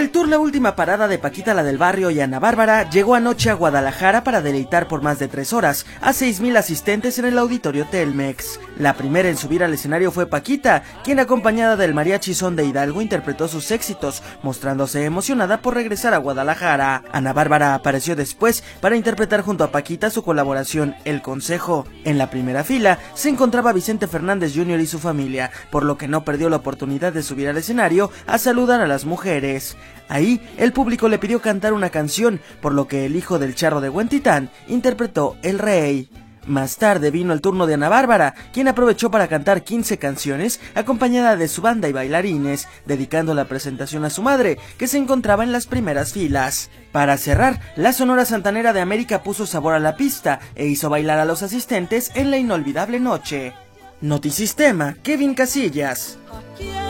El tour La Última Parada de Paquita la del Barrio y Ana Bárbara llegó anoche a Guadalajara para deleitar por más de 3 horas a 6,000 asistentes en el Auditorio Telmex. La primera en subir al escenario fue Paquita, quien acompañada del Mariachi Son de Hidalgo interpretó sus éxitos, mostrándose emocionada por regresar a Guadalajara. Ana Bárbara apareció después para interpretar junto a Paquita su colaboración El Consejo. En la primera fila se encontraba Vicente Fernández Jr. y su familia, por lo que no perdió la oportunidad de subir al escenario a saludar a las mujeres. Ahí, el público le pidió cantar una canción, por lo que el hijo del charro de Huentitán interpretó El Rey. Más tarde vino el turno de Ana Bárbara, quien aprovechó para cantar 15 canciones, acompañada de su banda y bailarines, dedicando la presentación a su madre, que se encontraba en las primeras filas. Para cerrar, la Sonora Santanera de América puso sabor a la pista e hizo bailar a los asistentes en la inolvidable noche. Notisistema, Kevin Casillas.